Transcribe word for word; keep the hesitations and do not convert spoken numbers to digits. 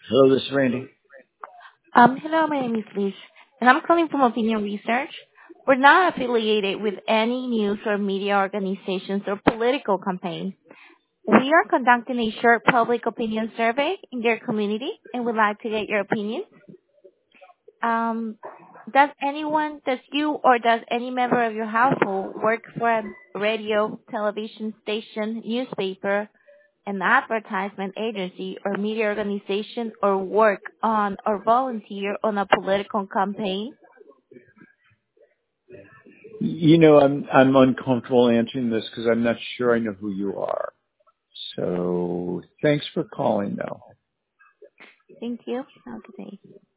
Hello, this is Randy. Um, hello, my name is Liz, and I'm calling from Opinion Research. We're not affiliated with any news or media organizations or political campaign. We are conducting a short public opinion survey in your community and would like to get your opinion. Um, does anyone, does you or does any member of your household work for a radio, television station, newspaper, an advertisement agency or media organization or work on or volunteer on a political campaign? You know, I'm I'm uncomfortable answering this because I'm not sure I know who you are. So thanks for calling, though. Thank you. Have a good day.